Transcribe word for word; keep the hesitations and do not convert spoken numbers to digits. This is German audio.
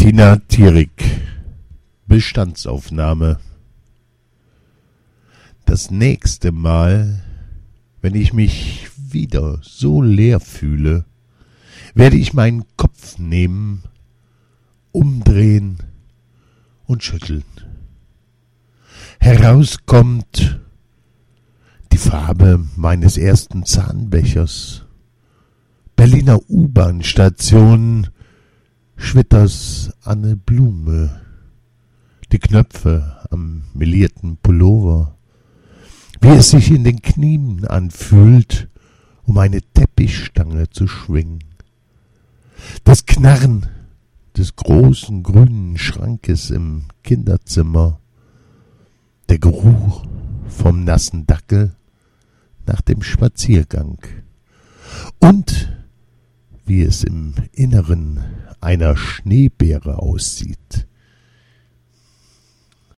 Bettina Thierig, Bestandsaufnahme. Das nächste Mal, wenn ich mich wieder so leer fühle, werde ich meinen Kopf nehmen, umdrehen und schütteln. Herauskommt die Farbe meines ersten Zahnbechers, Berliner U-Bahn-Station, Schwitters Anne Blume, die Knöpfe am melierten Pullover, wie es sich in den Knien anfühlt, um eine Teppichstange zu schwingen. Das Knarren des großen grünen Schrankes im Kinderzimmer, der Geruch vom nassen Dackel nach dem Spaziergang und wie es im Inneren einer Schneebeere aussieht.